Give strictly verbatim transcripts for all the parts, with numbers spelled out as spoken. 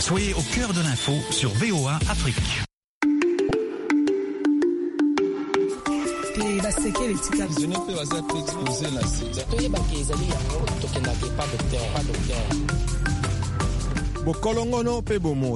Soyez au cœur de l'info sur V O A Afrique. Bokolongono pe bomoi.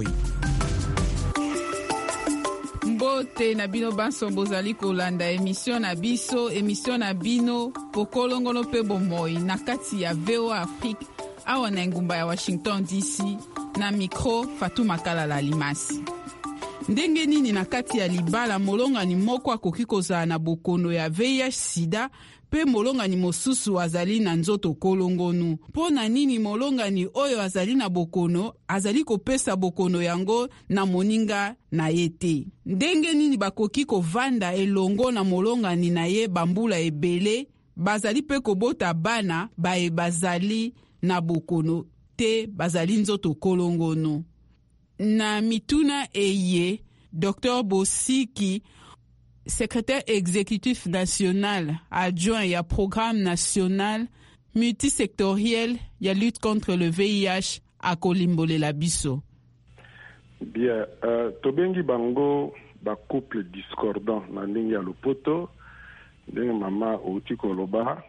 Mbote na bino banso bozali kolanda emission na biso, emission na bino Bokolongono pe bomoi na kati ya V O A Afrique awa na ngumba ya Washington D C na micro Fatuma Kalala Limasi. Ndenge nini na kati ya libala molongani moko akoki kozala na bokono ya V I H sida pe molongani mosusu azali na nzoto kolongonu. Po na nini molongani oyo azali na bokono azali kopesa bokono yango na moninga na ye te? Ndenge nini bakoki kovanda elongo na molongani na ye bambula ebele bazali pe kobota bana bae bazali na bokono te bazali nzoto kolongono? Na mituna eye, Docteur Bosiki, secrétaire exécutif national adjoint ya programme national multisectoriel ya lutte contre le V I H à Kolimbolela biso. Bien, euh, tobengi bango ba couple discordant na ndenge ya lopoto, ndenge mama outi koloba,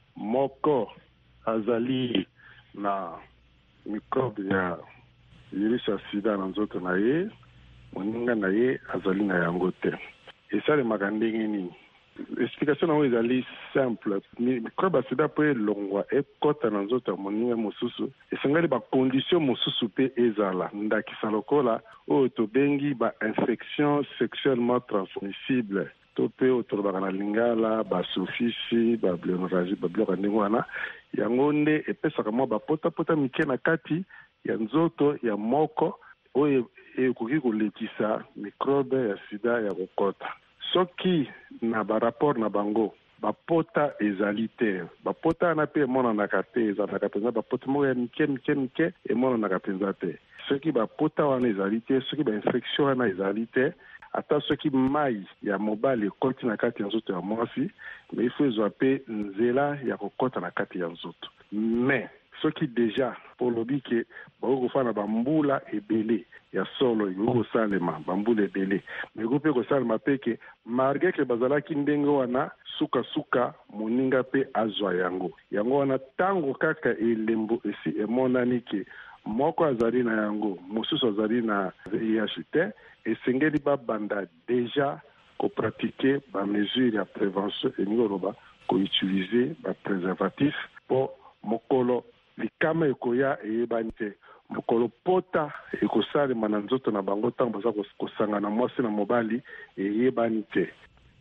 moko azali na microbe ya virus ya sida na nzoto na ye, moninga na ye azali na yango te. Esalemaka ndenge nini? Explication nango ezali simple. Microbe ya sida po elongwa ekota na nzoto ya moninga mosusu, esengeli bacondition mosusu pe ezala. Ndakisa lokola oyo tobengi ba infection sexuellement transmissible. To pe otolobaka na lingala, basofisi, bablenoragie, babiloko ndenge wana. Yango nde epesaka mwa bapota-pota mike na kati ya nzoto ya moko oyo ekoki kolekisa microbe ya sida ya kokota. Soki na ba rapport na bango bapota ezali te, bapota na pe emonanaka te, ezalaka penza bapota moko ya mike mike mike emonanaka penza te. Soki bapota wana ezali te, soki ba infection wana ezali te, ata soki mai ya mobali ekoti na kati ya nzoto ya mwasi, me ifo ezwa pe nzela ya kokota na kati ya nzoto. Me soki deja polobi ke bakofana bambula ebele ya solo ekosalema bambula ebele, me ekope kosalema pe ke malgré ke bazalaki ndenge wana suka-suka moninga pe azwa yango. Yango wana tango kaka elembo esi emonani ke moko azali na yango, mosusu azali na V I H te, esengeli babanda deja kopratike ba mesure ya prévention eningoloba koutilize ba préservatif po mokolo likama ekoya eyebani te. Mokolo pota ekosalema na nzoto na bango tango baza kosangana mwasi na mobali eyebani te.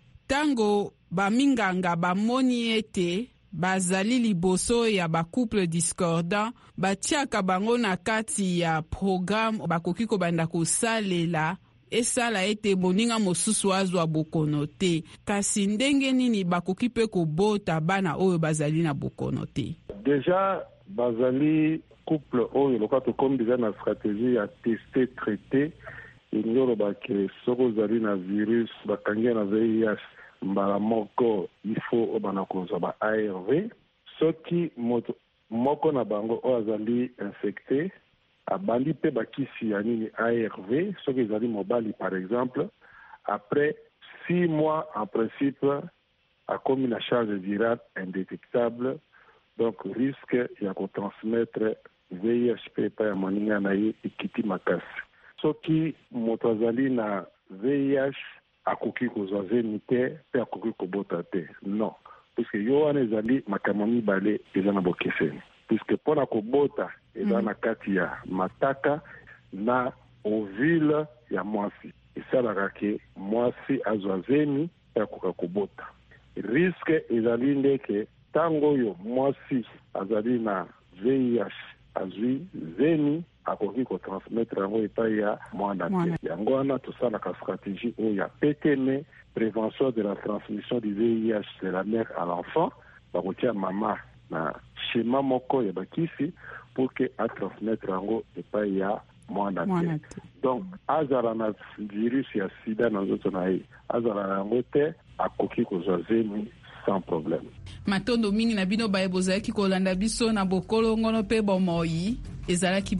Tango baminganga bamoni ete bazali liboso ya ba couple discordant, batiaka bango na kati ya programme bakoki kobanda kosalela esala ete moninga mosusu azwa bokono te. Kasi ndenge nini bakoki pe kobota bana oyo bazali na bokono te? Deja bazali couple oyo loka tokomi deja na stratégie ya tester traiter ingolo bake soko zali na virus bakangia na V I H mbala moko ifo obana kozwa ba A R V. Soki moto moko na bango oyo azali infecté abandi pe bakisi ya nini A R V, soki ezali mobali par exemple, après six mois en principe akomi na charge virale indétectable, donc risque ya kotransmettre V I H pe pa ya moninga na ye ekiti makasi. Soki moto azali na V I H akoki kozwa zemi te pe akoki kobota te, non, puisque yo wana ezali makambo mibale eza na bokeseni, puisque mpona kobota eza na kati ya mataka na ovule ya mwasi, esalaka ke mwasi azwa zemi pe akoka kobota. Risque ezali ndeke tango oyo mwasi azali na V I H azwi zemi akoki kotransmettre yango epai ya mwana te. Yango wana tosalaka stratégie oyo ya P T M, prévention de la transmission du V I H de la mère à l'enfant, bakotia mama na schéma moko ya bakisi pour que atransmettre yango epai ya mwana te. Donc azala na virus ya sida na nzoto na ye, azala na yango te, akoki kozwa zemi sans problème. Matondo mingi na bino baye bozalaki kolanda biso na bokolongono pe bomoi ezalaki